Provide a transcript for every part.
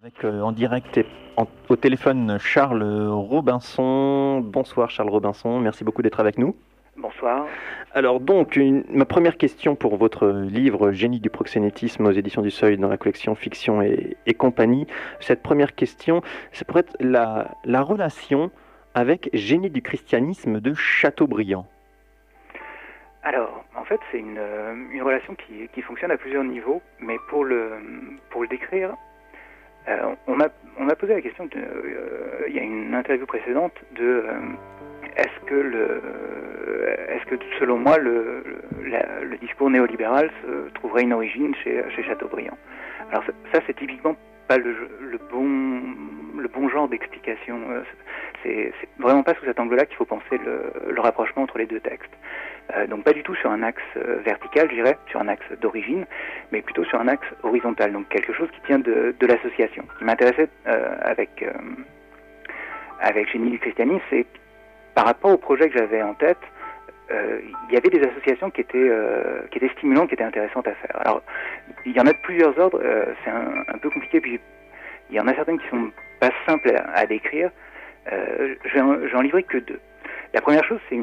Avec en direct et au téléphone Charles Robinson. Bonsoir Charles Robinson, merci beaucoup d'être avec nous. Bonsoir. Alors donc, ma première question pour votre livre Génie du proxénétisme aux éditions du Seuil dans la collection Fiction et compagnie. Cette première question, ça pourrait être la relation avec Génie du christianisme de Chateaubriand. Alors, en fait, c'est une relation qui fonctionne à plusieurs niveaux, mais pour le décrire, on m'a posé la question, il y a une interview précédente, de est-ce que selon moi le discours néolibéral se trouverait une origine chez Chateaubriand. Alors ça c'est typiquement pas le bon genre d'explication. C'est vraiment pas sous cet angle-là qu'il faut penser le rapprochement entre les deux textes. Donc pas du tout sur un axe vertical, je dirais, sur un axe d'origine, mais plutôt sur un axe horizontal, donc quelque chose qui tient de l'association. Ce qui m'intéressait avec Génie du christianisme, c'est par rapport au projet que j'avais en tête, il y avait des associations qui étaient stimulantes, qui étaient intéressantes à faire. Alors, il y en a de plusieurs ordres, c'est un peu compliqué, puis il y en a certaines qui sont pas simples à décrire. J'en livrerai que deux. La première chose, c'est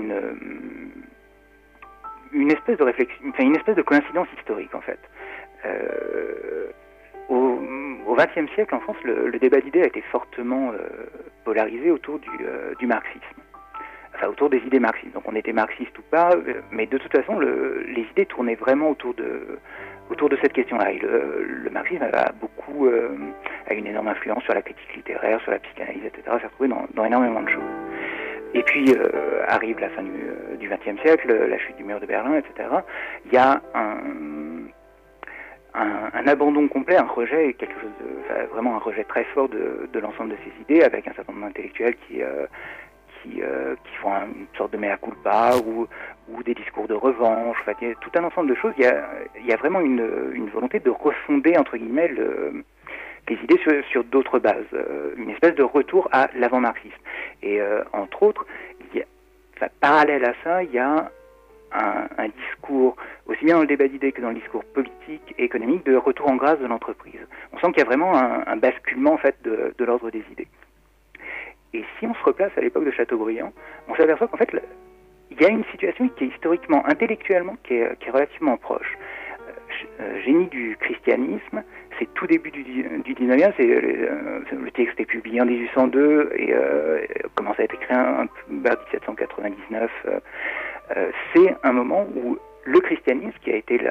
une espèce de réflexion, enfin une espèce de coïncidence historique en fait. Au XXe siècle, en France, le débat d'idées a été fortement polarisé autour du marxisme. Enfin, autour des idées marxistes. Donc on était marxiste ou pas, mais de toute façon, les idées tournaient vraiment autour de cette question-là. Et le marxisme a une énorme influence sur la critique littéraire, sur la psychanalyse, etc. Ça s'est retrouvé dans énormément de choses. Et puis arrive la fin du XXe siècle, la chute du mur de Berlin, etc. Il y a un abandon complet, un rejet, vraiment un rejet très fort de l'ensemble de ces idées, avec un certain nombre d'intellectuels qui font une sorte de mea culpa ou des discours de revanche. Enfin, il y a tout un ensemble de choses. Il y a vraiment une volonté de refonder, entre guillemets, les idées sur d'autres bases, une espèce de retour à l'avant-marxisme. Et entre autres, parallèle à ça, il y a un discours, aussi bien dans le débat d'idées que dans le discours politique et économique, de retour en grâce de l'entreprise. On sent qu'il y a vraiment un basculement en fait de l'ordre des idées. Et si on se replace à l'époque de Chateaubriand, on s'aperçoit qu'en fait, il y a une situation qui est historiquement, intellectuellement, qui est relativement proche. Génie du christianisme, c'est tout début du 19e, le texte est publié en 1802 et commence à être écrit vers 1799. C'est un moment où le christianisme, qui a été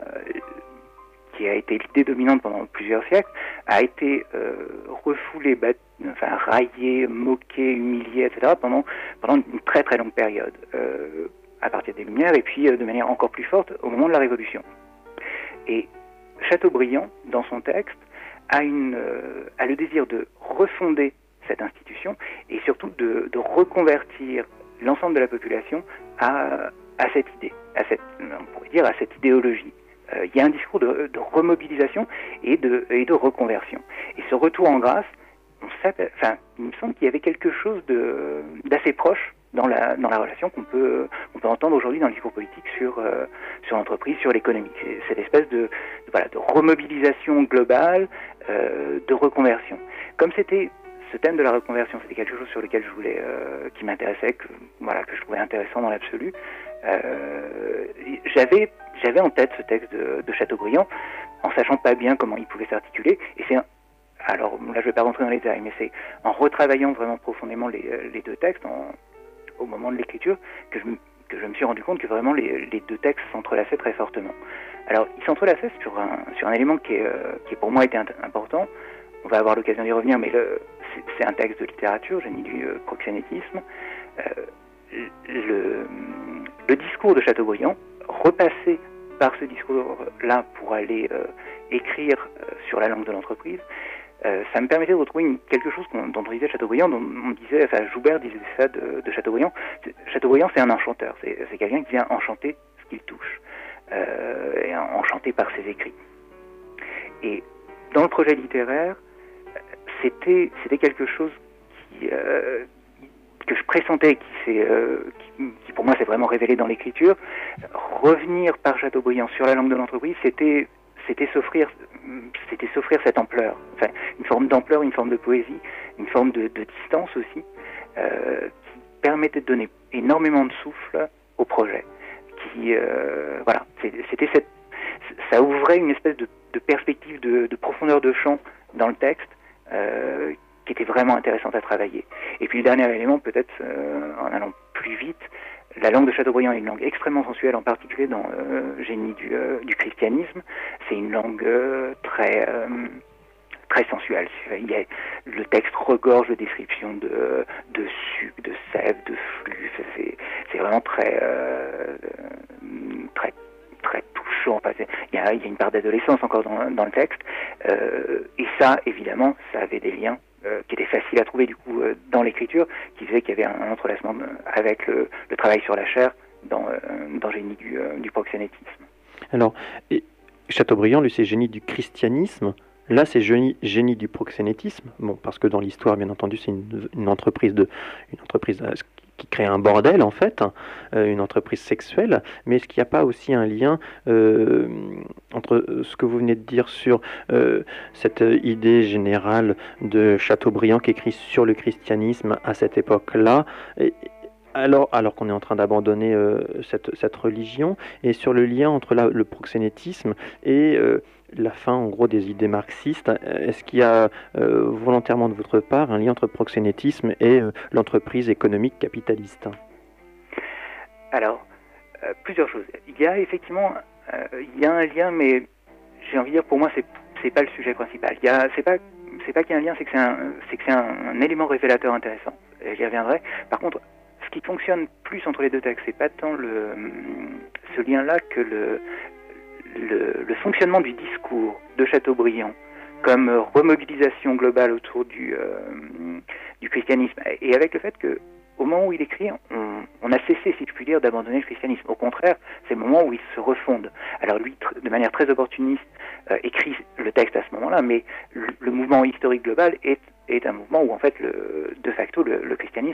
l'idée dominante pendant plusieurs siècles, a été refoulé, raillé, moqué, humilié, etc. pendant une très très longue période, à partir des Lumières, et puis de manière encore plus forte au moment de la Révolution. Et Chateaubriand, dans son texte, a le désir de refonder cette institution et surtout de reconvertir l'ensemble de la population à cette idée, on pourrait dire à cette idéologie. Il y a un discours de remobilisation et de reconversion. Et ce retour en grâce, il me semble qu'il y avait quelque chose d'assez proche dans la relation qu'on peut entendre aujourd'hui dans le discours politique sur l'entreprise, sur l'économie. C'est cette espèce de remobilisation globale, de reconversion. Comme c'était ce thème de la reconversion, c'était quelque chose sur lequel qui m'intéressait, que je trouvais intéressant dans l'absolu. J'avais en tête ce texte de Chateaubriand, en sachant pas bien comment il pouvait s'articuler. Et alors là, je vais pas rentrer dans les détails, mais c'est en retravaillant vraiment profondément les deux textes, au moment de l'écriture, que je me suis rendu compte que vraiment les deux textes s'entrelaçaient très fortement. Alors, ils s'entrelaçaient sur un élément qui pour moi était important. On va avoir l'occasion d'y revenir, mais c'est un texte de littérature, Génie du proxénétisme. Le discours de Chateaubriand, repassé par ce discours-là pour aller écrire sur la langue de l'entreprise, ça me permettait de retrouver quelque chose dont on disait Chateaubriand, dont on disait, Joubert disait ça de Chateaubriand. Chateaubriand, c'est un enchanteur, c'est quelqu'un qui vient enchanter ce qu'il touche, et enchanté par ses écrits. Et dans le projet littéraire, c'était quelque chose que je pressentais, qui pour moi s'est vraiment révélé dans l'écriture. Revenir par Chateaubriand sur la langue de l'entreprise, c'était c'était s'offrir cette ampleur, enfin une forme d'ampleur, une forme de poésie, une forme de distance aussi, qui permettait de donner énormément de souffle au projet. Voilà, ça ouvrait une espèce de perspective de profondeur de champ dans le texte qui était vraiment intéressante à travailler. Et puis le dernier élément, peut-être en allant plus vite, la langue de Chateaubriand est une langue extrêmement sensuelle, en particulier dans Génie du christianisme. C'est une langue très sensuelle. Le texte regorge de descriptions de suc, de sève, de flux. C'est vraiment très touchant. Enfin, il y a une part d'adolescence encore dans le texte. Et ça, évidemment, ça avait des liens qui étaient faciles à trouver du coup dans l'écriture, qui faisait qu'il y avait un entrelacement avec le travail sur la chair dans Génie du proxénétisme. Alors, Chateaubriand, lui, c'est Génie du christianisme. Là, c'est génie du proxénétisme. Bon, parce que dans l'histoire, bien entendu, c'est une entreprise qui crée un bordel, en fait, une entreprise sexuelle. Mais est-ce qu'il n'y a pas aussi un lien entre ce que vous venez de dire sur cette idée générale de Chateaubriand qui écrit sur le christianisme à cette époque-là, alors qu'on est en train d'abandonner cette religion, et sur le lien entre le proxénétisme et la fin, en gros, des idées marxistes? Est-ce qu'il y a volontairement de votre part un lien entre proxénétisme et l'entreprise économique capitaliste? Alors, plusieurs choses. Il y a effectivement un lien, mais j'ai envie de dire, pour moi, c'est pas le sujet principal. C'est pas qu'il y a un lien, c'est que c'est un élément révélateur intéressant. Et j'y reviendrai. Par contre, ce qui fonctionne plus entre les deux textes, c'est pas tant ce lien-là que le fonctionnement du discours de Chateaubriand comme remobilisation globale autour du christianisme, et avec le fait que au moment où il écrit, on a cessé, si je puis dire, d'abandonner le christianisme. Au contraire, c'est le moment où il se refonde. Alors lui, de manière très opportuniste, écrit le texte à ce moment-là, mais le mouvement historique global est un mouvement où, en fait, de facto, le christianisme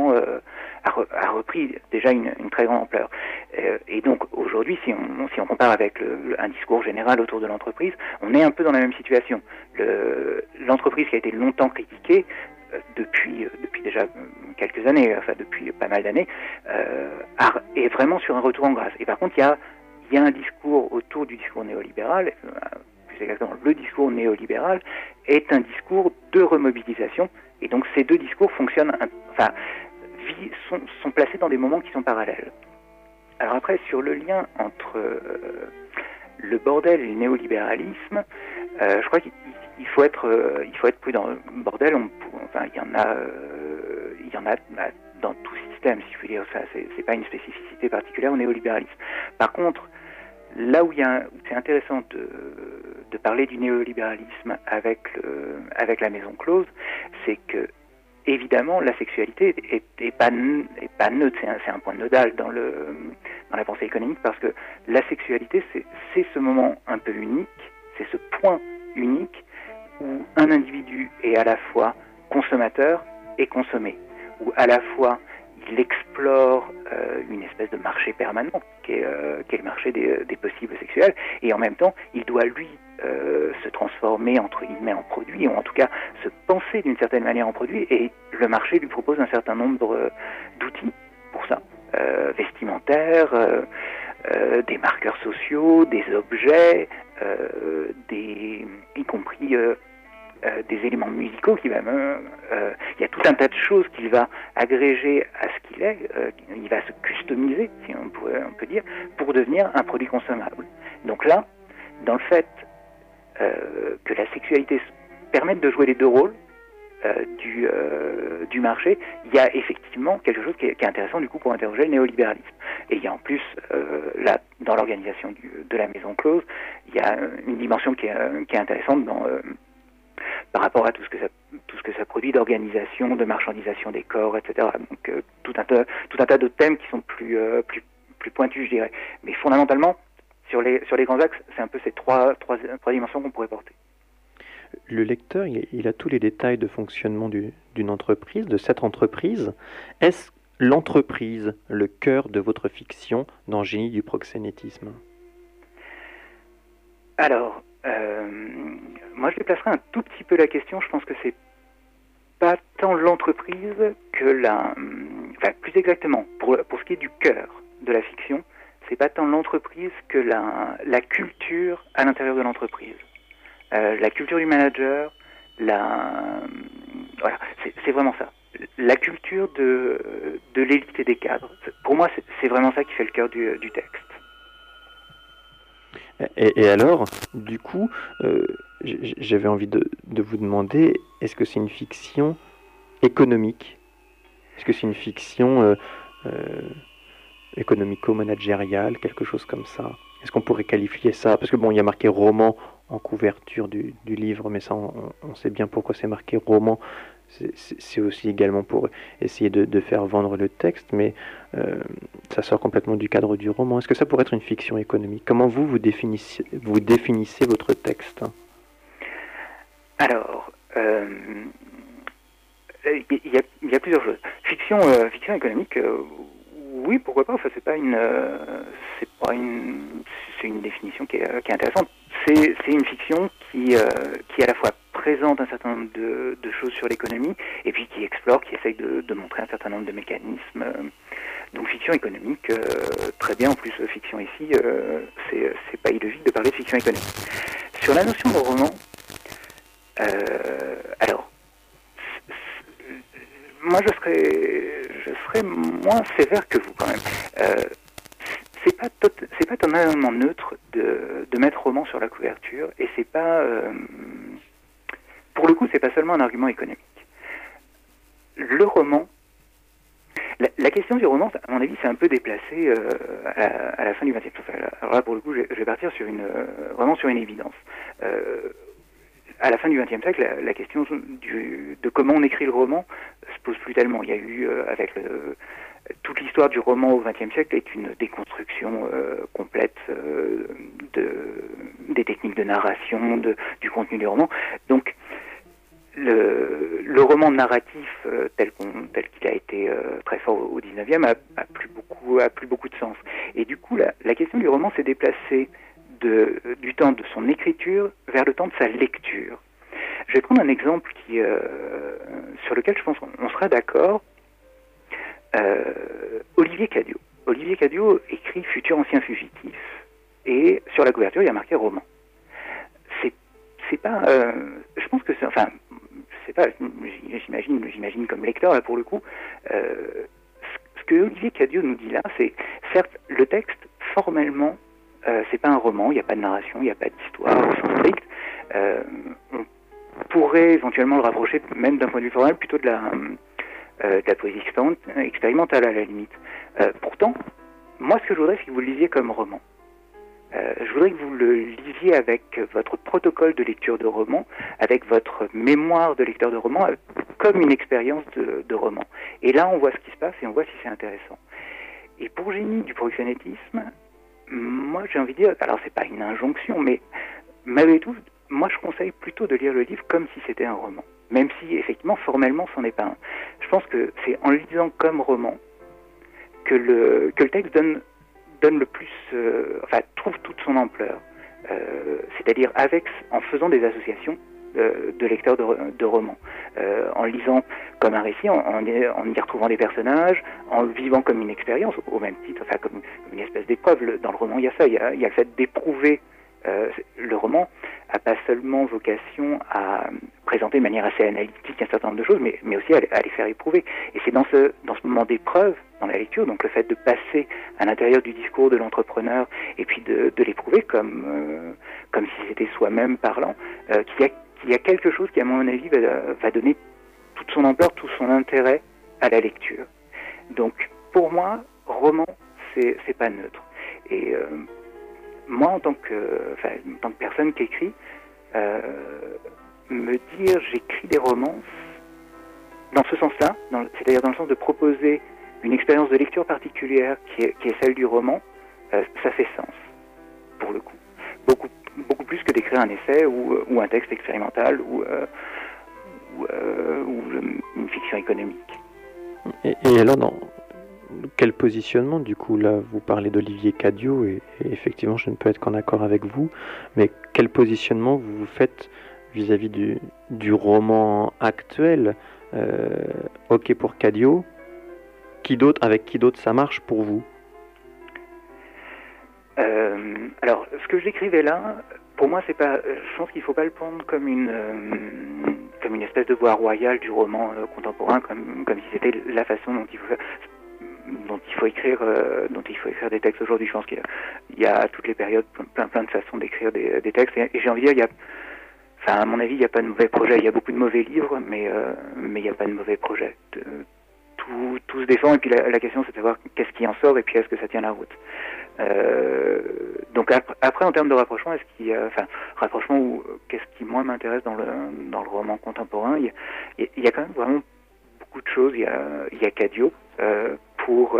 a repris déjà une très grande ampleur. Et donc, aujourd'hui, si on compare avec un discours général autour de l'entreprise, on est un peu dans la même situation. L'entreprise qui a été longtemps critiquée, depuis déjà quelques années, enfin depuis pas mal d'années, est vraiment sur un retour en grâce. Et par contre, il y a un discours autour du discours néolibéral, plus exactement le discours néolibéral, est un discours de remobilisation, et donc ces deux discours fonctionnent, sont placés dans des moments qui sont parallèles. Alors après, sur le lien entre le bordel et le néolibéralisme, je crois qu'il faut être prudent. Le bordel, il y en a dans tout système, si je puis dire. Ça, c'est pas une spécificité particulière au néolibéralisme. Par contre, là où c'est intéressant de parler du néolibéralisme avec la maison close, c'est que évidemment la sexualité est pas neutre, c'est un point nodal dans la pensée économique, parce que la sexualité c'est ce moment un peu unique, c'est ce point unique où un individu est à la fois consommateur et consommé, où à la fois il explore une espèce de marché permanent qui est le marché des possibles sexuels, et en même temps il doit lui se transformer entre guillemets en produit, ou en tout cas se penser d'une certaine manière en produit, et le marché lui propose un certain nombre d'outils pour ça, vestimentaires, des marqueurs sociaux, des objets, y compris des éléments musicaux il y a tout un tas de choses qu'il va agréger à ce qu'il est, il va se customiser, si on peut dire, pour devenir un produit consommable. Donc là, dans le fait que la sexualité permette de jouer les deux rôles du marché, il y a effectivement quelque chose qui est intéressant du coup pour interroger le néolibéralisme. Et il y a en plus, là, dans l'organisation de la maison close, il y a une dimension qui est intéressante par rapport à tout ce que ça produit d'organisation, de marchandisation des corps, etc. Donc tout un tas d'autres thèmes qui sont plus pointus, je dirais. Mais fondamentalement, sur les grands axes, c'est un peu ces trois dimensions qu'on pourrait porter. Le lecteur, il a tous les détails de fonctionnement d'une entreprise, de cette entreprise. Est-ce l'entreprise le cœur de votre fiction dans Génie du proxénétisme ? Alors, moi je déplacerai un tout petit peu la question. Je pense que c'est pas tant l'entreprise que enfin, plus exactement, pour ce qui est du cœur de la fiction, c'est pas tant l'entreprise que la culture à l'intérieur de l'entreprise. La culture du manager, voilà, c'est vraiment ça. La culture de l'élite et des cadres. Pour moi, c'est vraiment ça qui fait le cœur du texte. Et alors, du coup, j'avais envie de vous demander, est-ce que c'est une fiction économique? Est-ce que c'est une fiction économico-managériale, quelque chose comme ça? Est-ce qu'on pourrait qualifier ça? Parce que bon, il y a marqué roman en couverture du livre, mais ça, on sait bien pourquoi c'est marqué roman. C'est aussi également pour essayer de faire vendre le texte, mais ça sort complètement du cadre du roman. Est-ce que ça pourrait être une fiction économique? Comment vous définissez votre texte? Alors, il y a plusieurs choses. Fiction économique, oui, pourquoi pas. Enfin, c'est une définition qui est intéressante. C'est une fiction qui à la fois présente un certain nombre de choses sur l'économie et puis qui explore, qui essaye de montrer un certain nombre de mécanismes. Donc fiction économique, très bien. En plus, fiction ici, c'est pas illogique de parler de fiction économique. Sur la notion de roman, alors, moi je serais moins sévère que vous quand même. C'est pas totalement neutre de mettre roman sur la couverture, et c'est pas pour le coup, c'est pas seulement un argument économique. Le roman, la question du roman, à mon avis, c'est un peu déplacé à la fin du XXe siècle. Alors là, pour le coup, je vais partir vraiment sur une évidence. À la fin du XXe siècle, la question de comment on écrit le roman se pose plus tellement. Il y a eu, avec toute l'histoire du roman au XXe siècle est une déconstruction complète des techniques de narration, du contenu du roman. Donc, le roman narratif tel qu'il a été très fort au XIXe a plus beaucoup de sens. Et du coup, la question du roman s'est déplacée du temps de son écriture vers le temps de sa lecture. Je vais prendre un exemple sur lequel je pense qu'on sera d'accord. Olivier Cadiot. Olivier Cadiot écrit Futur ancien fugitif, et sur la couverture il y a marqué roman. C'est pas, je pense que c'est, enfin, c'est pas, j'imagine comme lecteur là pour le coup, ce que Olivier Cadiot nous dit là, c'est certes le texte formellement, c'est pas un roman, il n'y a pas de narration, il n'y a pas d'histoire au sens strict. On pourrait éventuellement le rapprocher, même d'un point de vue formel, plutôt de la poésie expérimentale à la limite. Pourtant, moi ce que je voudrais, c'est que vous le lisiez comme roman. Je voudrais que vous le lisiez avec votre protocole de lecture de roman, avec votre mémoire de lecteur de roman, comme une expérience de roman. Et là, on voit ce qui se passe et on voit si c'est intéressant. Et pour Génie du proxénétisme, moi j'ai envie de dire, alors c'est pas une injonction, mais malgré tout, moi je conseille plutôt de lire le livre comme si c'était un roman. Même si effectivement formellement c'en est pas un. Je pense que c'est en le lisant comme roman que le texte donne le plus, trouve toute son ampleur. C'est-à-dire en faisant des associations de lecteurs de romans, en lisant comme un récit, en y retrouvant des personnages, en le vivant comme une expérience, au même titre, comme une espèce d'épreuve. Dans le roman, il y a ça, il y a le fait d'éprouver. Le roman n'a pas seulement vocation à présenter de manière assez analytique un certain nombre de choses, mais aussi à les faire éprouver. Et c'est dans ce moment d'épreuve, dans la lecture, donc le fait de passer à l'intérieur du discours de l'entrepreneur et puis de l'éprouver comme si c'était soi-même parlant, qu'il y a quelque chose qui, à mon avis, va donner toute son ampleur, tout son intérêt à la lecture. Donc, pour moi, roman, c'est pas neutre. Et moi, en tant que personne qui écrit, me dire j'écris des romans, dans ce sens-là, c'est-à-dire dans le sens de proposer une expérience de lecture particulière qui est celle du roman, ça fait sens, pour le coup. Beaucoup plus que d'écrire un essai ou un texte expérimental ou une fiction économique. Et alors, quel positionnement, du coup, là, vous parlez d'Olivier Cadiot, et effectivement, je ne peux être qu'en accord avec vous, mais quel positionnement vous faites vis-à-vis du roman actuel, OK pour Cadio. Avec qui d'autre ça marche pour vous? Alors, ce que j'écrivais là, pour moi, c'est pas. Je pense qu'il faut pas le prendre comme une espèce de voie royale du roman contemporain, comme si c'était la façon dont il faut écrire des textes aujourd'hui. Je pense qu'il y a à toutes les périodes plein de façons d'écrire des textes, et j'ai envie de dire, à mon avis, il n'y a pas de mauvais projet. Il y a beaucoup de mauvais livres, mais il n'y a pas de mauvais projet. Tout se défend, et puis la question, c'est de savoir qu'est-ce qui en sort, et puis est-ce que ça tient la route. Donc après, en termes de rapprochement, rapprochement, ou qu'est-ce qui moi m'intéresse dans le roman contemporain, il y a quand même vraiment beaucoup de choses. Il y a Cadio pour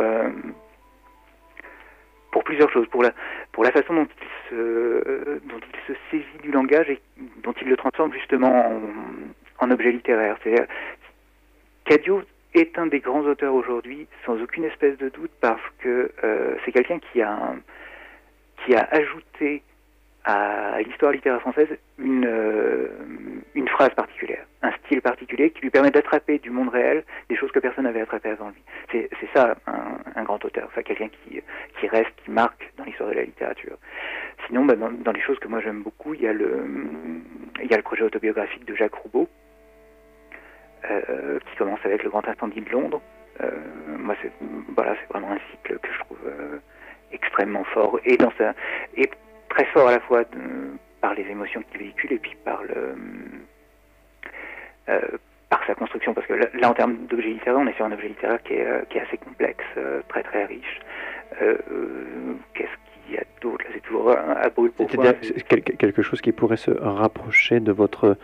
plusieurs choses, pour la façon dont il se saisit du langage et dont il le transforme justement en objet littéraire. C'est-à-dire, Cadio est un des grands auteurs aujourd'hui, sans aucune espèce de doute, parce que c'est quelqu'un qui a ajouté à l'histoire littéraire française une phrase particulière, un style particulier qui lui permet d'attraper du monde réel des choses que personne n'avait attrapées avant lui. C'est ça un grand auteur, quelqu'un qui reste, qui marque dans l'histoire de la littérature. Sinon, dans les choses que moi j'aime beaucoup, il y a le projet autobiographique de Jacques Roubaud, qui commence avec Le Grand Incendie de Londres. Moi, c'est vraiment un cycle que je trouve extrêmement fort, et très fort à la fois par les émotions qu'il véhicule, et puis par sa construction, parce que là en termes d'objet littéraire, on est sur un objet littéraire qui est assez complexe, très très riche. Qu'est-ce qu'il y a d'autre? Là, c'est toujours à brûle pour point. C'est quelque chose qui pourrait se rapprocher de votre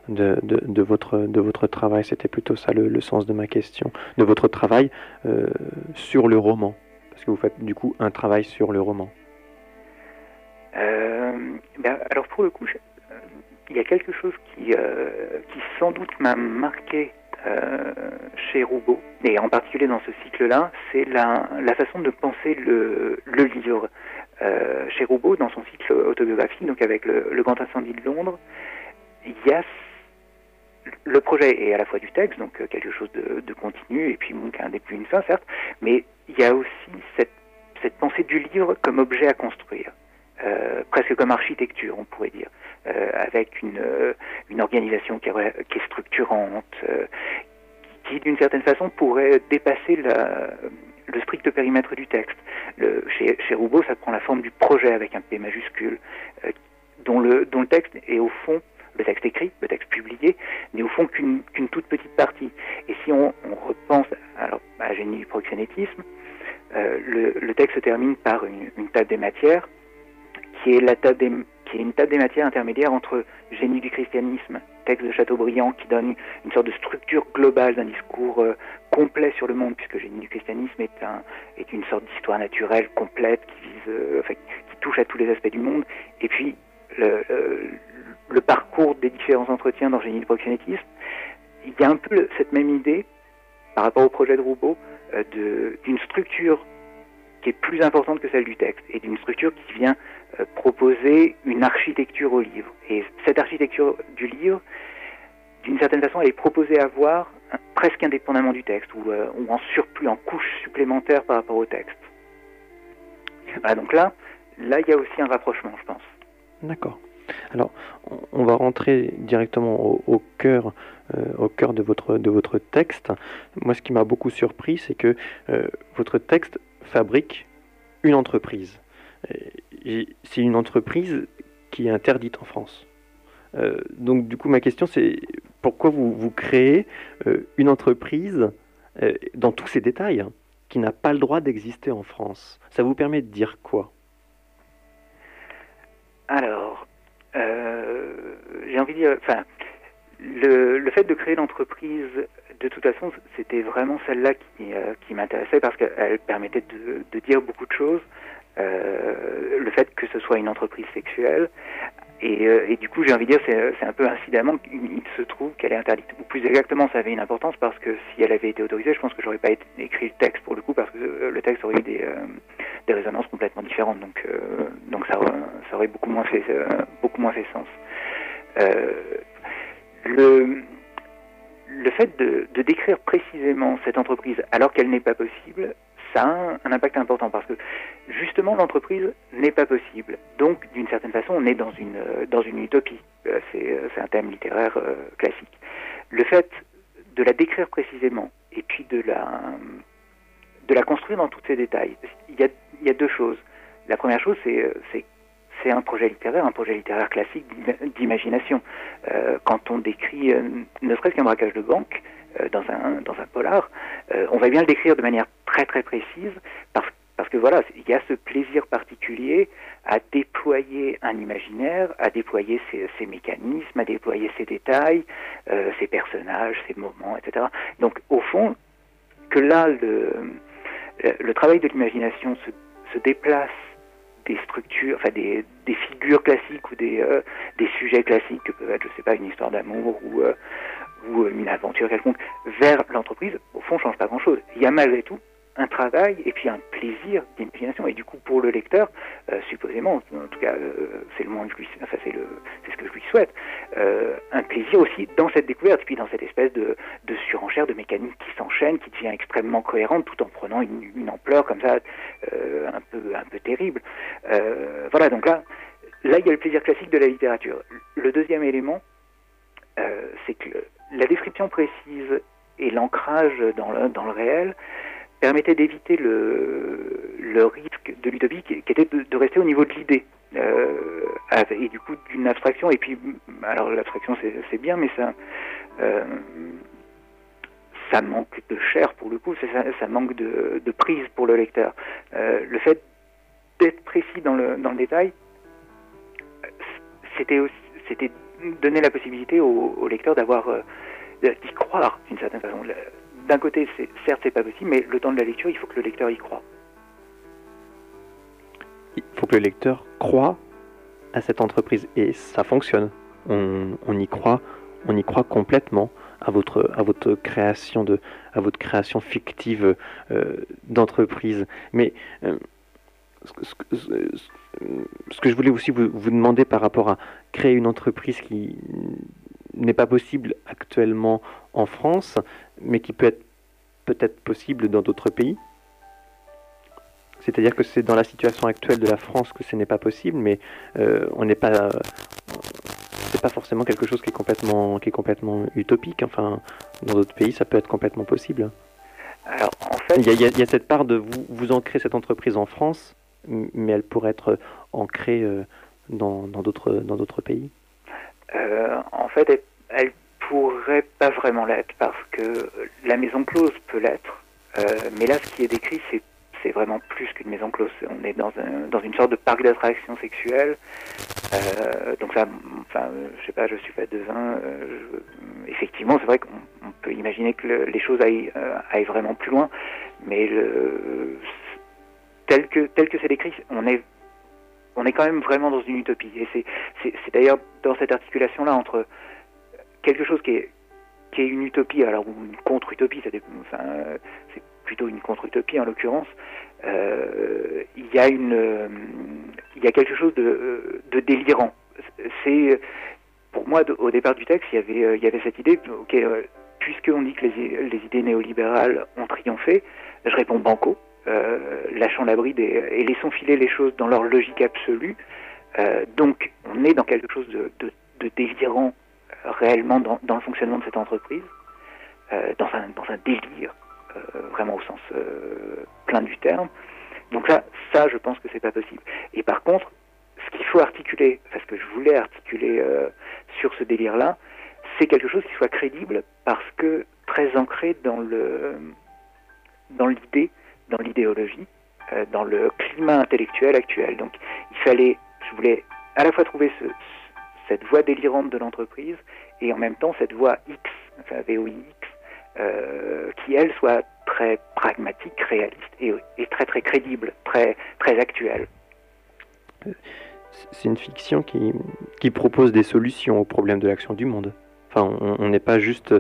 travail. C'était plutôt ça le sens de ma question, de votre travail sur le roman, parce que vous faites du coup un travail sur le roman. Alors pour le coup, il y a quelque chose qui sans doute m'a marqué chez Roubaud, et en particulier dans ce cycle-là, c'est la façon de penser le livre. Chez Roubaud, dans son cycle autobiographique, donc avec le Grand Incendie de Londres, il y a le projet est à la fois du texte, donc quelque chose de continu, et puis un début, une fin, certes, mais il y a aussi cette pensée du livre comme objet à construire. Presque comme architecture, on pourrait dire, avec une organisation qui est structurante, qui d'une certaine façon pourrait dépasser le strict périmètre du texte. Chez Roubaud, ça prend la forme du projet avec un P majuscule, dont le texte est au fond, le texte écrit, le texte publié, n'est au fond qu'une toute petite partie. Et si on repense à Génie du proxénétisme, le texte se termine par une table des matières, qui est une table des matières intermédiaire entre Génie du christianisme, texte de Chateaubriand, qui donne une sorte de structure globale d'un discours complet sur le monde, puisque Génie du christianisme est une sorte d'histoire naturelle complète qui touche à tous les aspects du monde, et puis le parcours des différents entretiens dans Génie du proxénétisme. Il y a un peu cette même idée par rapport au projet de Roubaud d'une structure qui est plus importante que celle du texte, et d'une structure qui vient proposer une architecture au livre. Et cette architecture du livre, d'une certaine façon, elle est proposée à voir presque indépendamment du texte, ou en surplus, en couche supplémentaire par rapport au texte. Voilà, donc là, il y a aussi un rapprochement, je pense. D'accord. Alors, on va rentrer directement au cœur de votre texte. Moi, ce qui m'a beaucoup surpris, c'est que votre texte fabrique une entreprise. Et c'est une entreprise qui est interdite en France. Donc, du coup, ma question, c'est pourquoi vous créez une entreprise dans tous ces détails, qui n'a pas le droit d'exister en France? Ça vous permet de dire quoi? Alors, j'ai envie de dire, le fait de créer l'entreprise, de toute façon, c'était vraiment celle-là qui m'intéressait, parce qu'elle permettait de dire beaucoup de choses. Le fait que ce soit une entreprise sexuelle, et du coup, j'ai envie de dire, c'est un peu incidemment qu'il se trouve qu'elle est interdite. Ou plus exactement, ça avait une importance, parce que si elle avait été autorisée, je pense que j'aurais pas écrit le texte pour le coup, parce que le texte aurait eu des résonances complètement différentes. Donc ça aurait beaucoup moins fait sens. Le fait de décrire précisément cette entreprise alors qu'elle n'est pas possible, ça a un impact important parce que justement l'entreprise n'est pas possible. Donc d'une certaine façon on est dans une utopie. C'est un thème littéraire classique. Le fait de la décrire précisément et puis de la construire dans tous ses détails, il y a deux choses. La première chose c'est un projet littéraire classique d'imagination. Quand on décrit ne serait-ce qu'un braquage de banque dans un polar, on va bien le décrire de manière très très précise parce que voilà, il y a ce plaisir particulier à déployer un imaginaire, à déployer ses mécanismes, à déployer ses détails, ses personnages, ses moments, etc. Donc au fond, que là le travail de l'imagination se déplace des structures, enfin des figures classiques ou des sujets classiques que peuvent être, je sais pas, une histoire d'amour ou une aventure quelconque, vers l'entreprise, au fond, change pas grand-chose. Il y a malgré tout un travail et puis un plaisir d'imagination. Et du coup, pour le lecteur, supposément, en tout cas, c'est le moins que c'est ce que je lui souhaite, un plaisir aussi dans cette découverte, et puis dans cette espèce de surenchère de mécanique qui s'enchaîne, qui devient extrêmement cohérente, tout en prenant une ampleur comme ça, un peu terrible. Voilà, donc là, il y a le plaisir classique de la littérature. Le deuxième élément, c'est que la description précise et l'ancrage dans le réel permettait d'éviter le risque de l'utopie qui était de rester au niveau de l'idée et du coup d'une abstraction. Et puis, alors l'abstraction c'est bien, mais ça manque de chair pour le coup, ça manque de prise pour le lecteur. Le fait d'être précis dans le détail, c'était donner la possibilité au lecteur d'y croire d'une certaine façon. D'un côté, certes, c'est pas possible, mais le temps de la lecture, il faut que le lecteur y croie. Il faut que le lecteur croie à cette entreprise et ça fonctionne. On y croit complètement à votre création fictive d'entreprise. Mais ce que je voulais aussi vous demander par rapport à créer une entreprise qui n'est pas possible actuellement en France, mais qui peut être peut-être possible dans d'autres pays. C'est-à-dire que c'est dans la situation actuelle de la France que ce n'est pas possible, mais c'est pas forcément quelque chose qui est complètement utopique. Enfin, dans d'autres pays, ça peut être complètement possible. Alors, en fait, il y a cette part de vous ancrez cette entreprise en France, mais elle pourrait être ancrée dans d'autres pays. En fait, elle pourrait pas vraiment l'être parce que la maison close peut l'être, mais là, ce qui est décrit, c'est vraiment plus qu'une maison close. On est dans une sorte de parc d'attractions sexuelles. Donc ça, enfin, je sais pas, je suis pas devin. Effectivement, c'est vrai qu'on peut imaginer que les choses aillent vraiment plus loin, mais tel que c'est décrit, on est quand même vraiment dans une utopie. Et c'est d'ailleurs dans cette articulation-là entre quelque chose qui est une utopie, alors ou une contre-utopie, c'est plutôt une contre-utopie en l'occurrence. Il y a quelque chose de délirant. C'est pour moi au départ du texte, il y avait cette idée, ok, puisqu'on dit que les idées néolibérales ont triomphé, je réponds banco. Lâchons la bride et laissons filer les choses dans leur logique absolue. Donc, on est dans quelque chose de délirant réellement dans le fonctionnement de cette entreprise, dans un délire, vraiment au sens plein du terme. Donc là, ça, je pense que c'est pas possible. Et par contre, ce qu'il faut articuler, parce que je voulais articuler sur ce délire-là, c'est quelque chose qui soit crédible parce que très ancré dans l'idée, dans l'idéologie, dans le climat intellectuel actuel. Donc, je voulais à la fois trouver cette voie délirante de l'entreprise et en même temps cette voie X, enfin VOIX, qui elle soit très pragmatique, réaliste et très très crédible, très très actuelle. C'est une fiction qui propose des solutions aux problèmes de l'action du monde. Enfin, on n'est pas juste...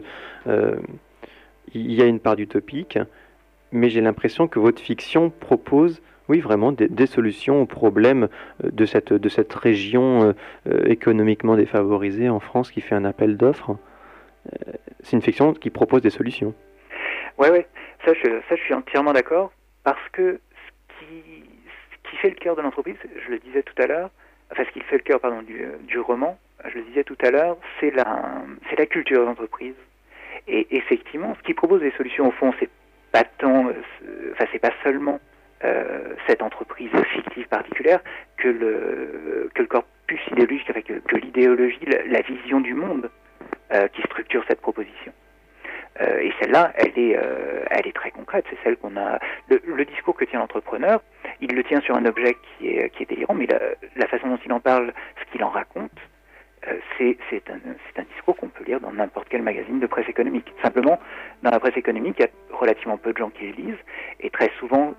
il y a une part d'utopique, mais j'ai l'impression que votre fiction propose Oui, vraiment, des solutions aux problèmes de cette région économiquement défavorisée en France qui fait un appel d'offres. C'est une fiction qui propose des solutions. Ouais, ça je suis entièrement d'accord, parce que ce qui fait le cœur de l'entreprise, je le disais tout à l'heure, enfin ce qui fait le cœur, pardon, du roman, je le disais tout à l'heure, c'est la culture d'entreprise. Et effectivement, ce qui propose des solutions au fond, c'est pas tant, enfin c'est pas seulement cette entreprise fictive particulière que le corpus idéologique, enfin, que l'idéologie, la vision du monde qui structure cette proposition. Et celle-là, elle est très concrète. C'est celle qu'on a. Le discours que tient l'entrepreneur, il le tient sur un objet qui est délirant, mais la façon dont il en parle, ce qu'il en raconte, c'est un discours qu'on peut lire dans n'importe quel magazine de presse économique. Simplement, dans la presse économique, il y a relativement peu de gens qui les lisent, et très souvent,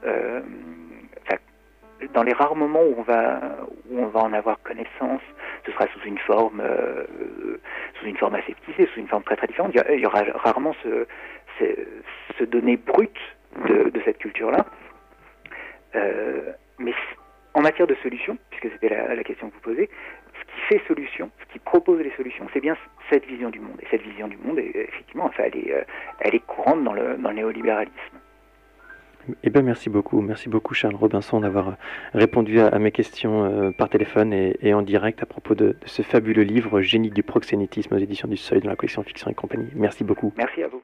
dans les rares moments où on va en avoir connaissance, ce sera sous une forme aseptisée, sous une forme très très différente. Il y aura rarement ce donné brut de cette culture-là. Mais en matière de solutions, puisque c'était la question que vous posez, ce qui fait solution, ce qui propose les solutions, c'est bien cette vision du monde. Et cette vision du monde, effectivement, enfin, elle est courante dans le néolibéralisme. Eh bien, merci beaucoup Charles Robinson d'avoir répondu à mes questions par téléphone et en direct à propos de ce fabuleux livre Génie du proxénétisme aux éditions du Seuil dans la collection Fiction et compagnie. Merci beaucoup. Merci à vous.